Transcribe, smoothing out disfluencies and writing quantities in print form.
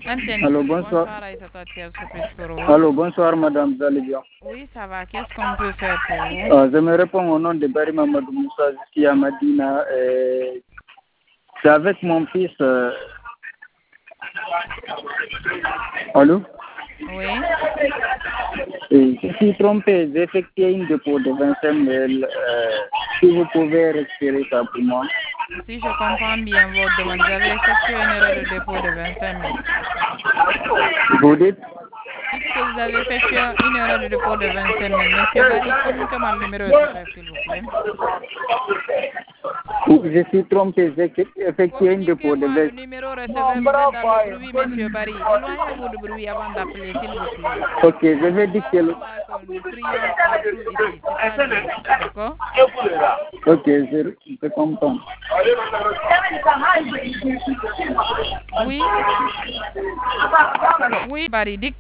Allô, bonsoir. Allô, bonsoir, madame, vous allez bien? Oui, ça va. Qu'est-ce qu'on peut faire pour vous? Je me réponds au nom de Barry Mamadou Moussa, ici à Madina. C'est avec mon fils. Allô? Oui. Et je suis trompé, j'ai effectué une dépôt de 25 000. Si vous pouvez respirer ça pour moi. Si je comprends bien votre demande, vous avez effectué une erreur de dépôt de 25 000. Vous dites? Dites que vous avez effectué une erreur de dépôt de 25 000. Monsieur Barry, communiquez-moi le numéro de ce chef, s'il vous plaît. Je suis trompé, j'ai effectué une dépôt de 25 000. Le numéro receveur, vous êtes dans le bruit, monsieur Barry. Éloignez-vous du bruit avant d'appeler, s'il vous plaît. Ok, je vais dicter le... Nous crions partout ici, c'est pas bien. D'accord? Ok, je comprends. Oui. Oui, Barry, dites